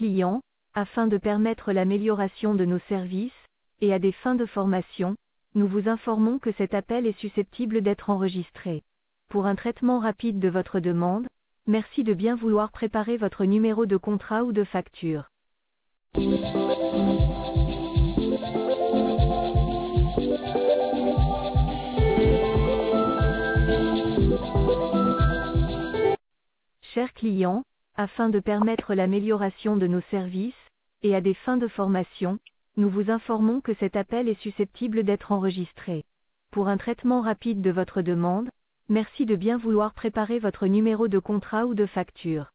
client, afin de permettre l'amélioration de nos services, et à des fins de formation, nous vous informons que cet appel est susceptible d'être enregistré. Pour un traitement rapide de votre demande, merci de bien vouloir préparer votre numéro de contrat ou de facture. Chers clients, afin de permettre l'amélioration de nos services, et à des fins de formation, nous vous informons que cet appel est susceptible d'être enregistré. Pour un traitement rapide de votre demande, merci de bien vouloir préparer votre numéro de contrat ou de facture.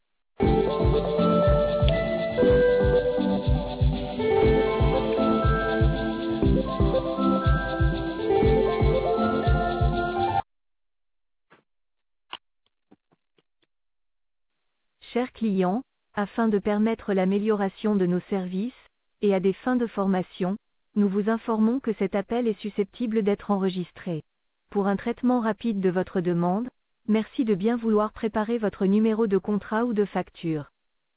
Chers clients, afin de permettre l'amélioration de nos services, et à des fins de formation, nous vous informons que cet appel est susceptible d'être enregistré. Pour un traitement rapide de votre demande, merci de bien vouloir préparer votre numéro de contrat ou de facture.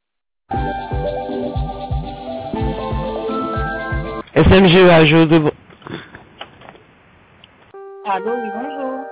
SMGEA, je de... Allô, oui, bonjour.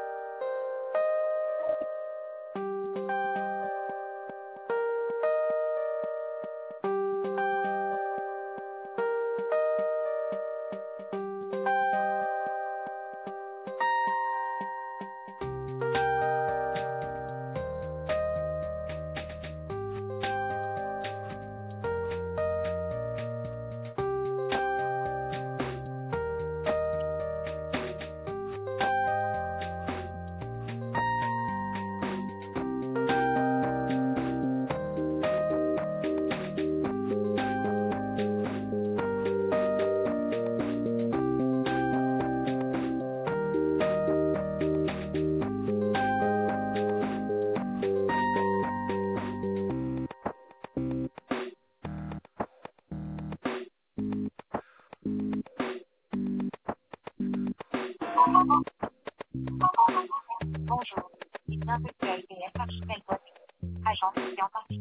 Bonjour. Et bienvenue à IBM Archipel Boîte, agence client partie.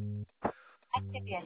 HTTPS,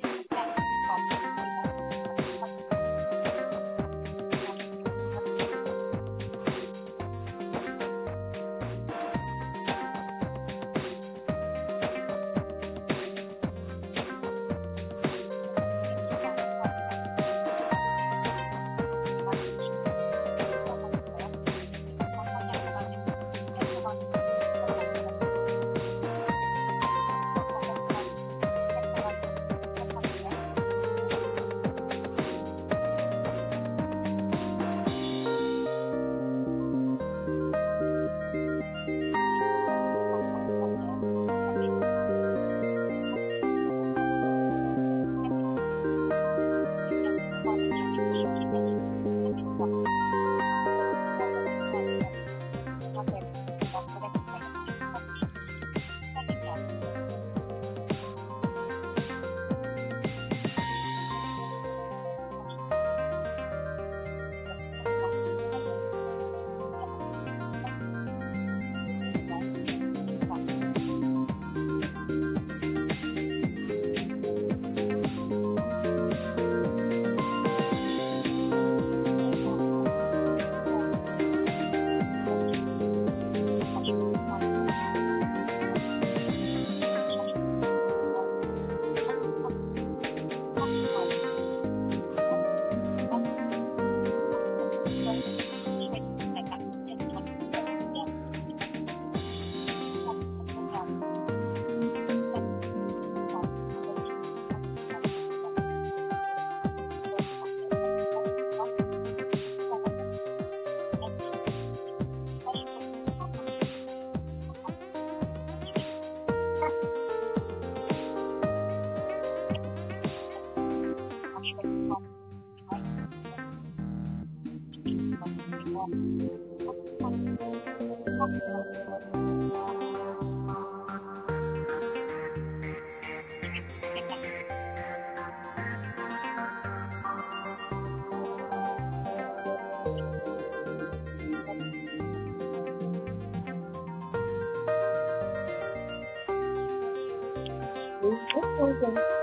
Okay.